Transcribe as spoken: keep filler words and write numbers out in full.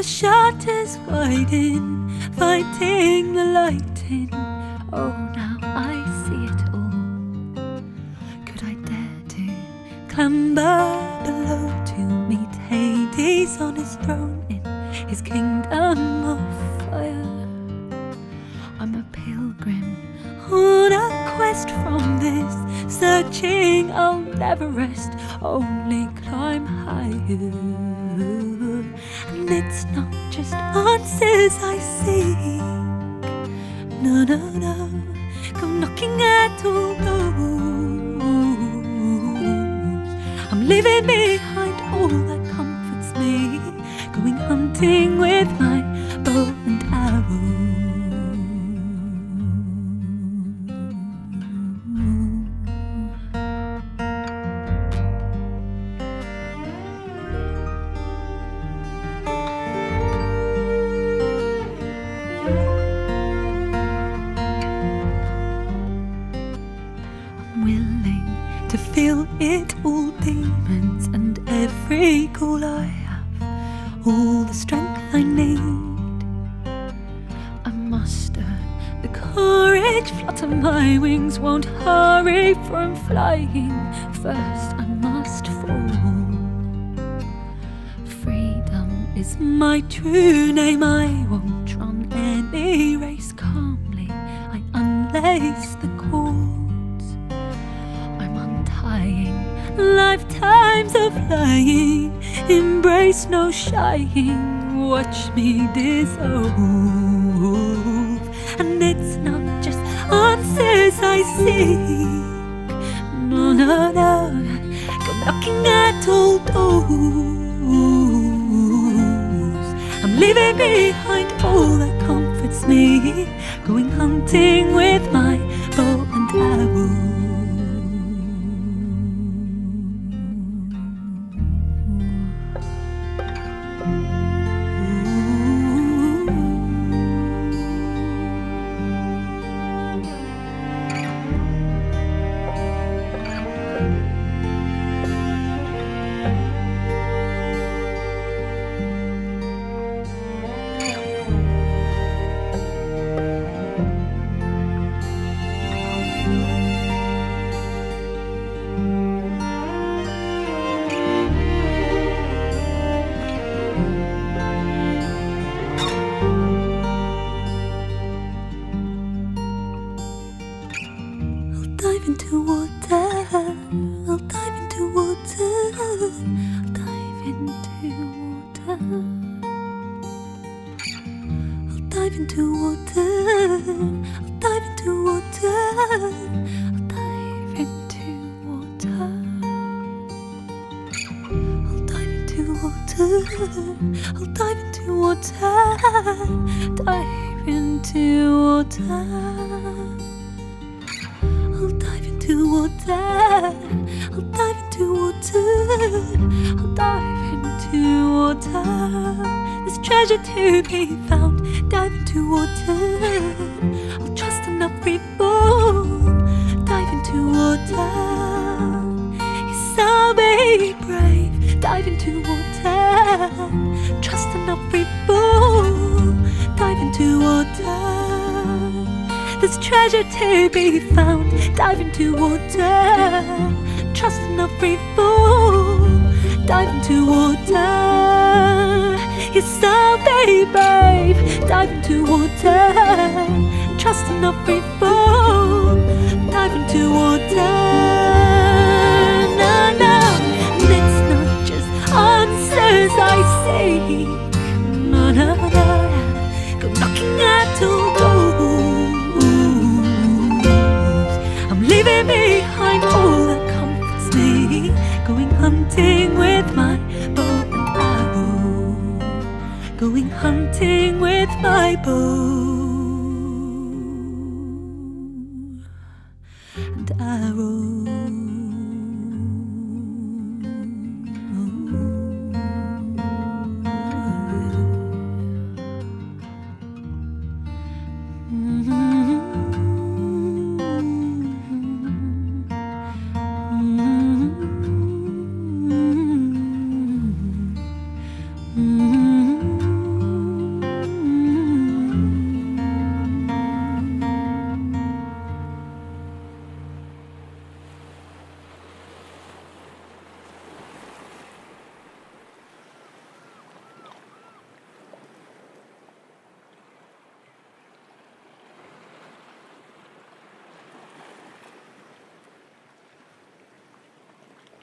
shutters widen, fighting the lighting. Oh, now I see it all. Could I dare to clamber below to meet Hades on his throne in his kingdom of fire? I'm a pilgrim on a quest from this, searching I'll never rest, only climb higher. And it's not just answers I seek, no, no, no, go knocking at all doors. I'm leaving behind all that comforts me, going hunting with my bow and arrow. Willing to feel it all, demons and every call I have, all the strength I need. I must earn the courage, flutter my wings, won't hurry from flying. First I must fall. Freedom is my true name, I won't run any race calmly. I unlace the cords, lifetimes of lying, embrace no shying, watch me dissolve. And it's not just answers I seek, no, no, no, go knocking at all doors. I'm leaving behind all that comforts me, going hunting with my bow and arrow. Into water, I'll dive into water, I'll dive into water. I'll dive into water, I'll dive into water, I'll dive into water. I'll dive into water, I'll dive into water, dive into water. I'll dive into water, I'll dive into water, I'll dive into water. There's treasure to be found, dive into water. I'll trust and not be bold, dive into water. Yes, I'll be brave, dive into water. Trust and not be bold, dive into water. There's treasure to be found, dive into water. Trust and not be bold, dive into water. Yes, I'll be brave, dive into water. Trust and not be bold, dive into water. No, no, and it's not just answers I seek, no, no, no, go knocking at all doors. Leaving behind all that comforts me, going hunting with my bow and arrow, going hunting with my bow.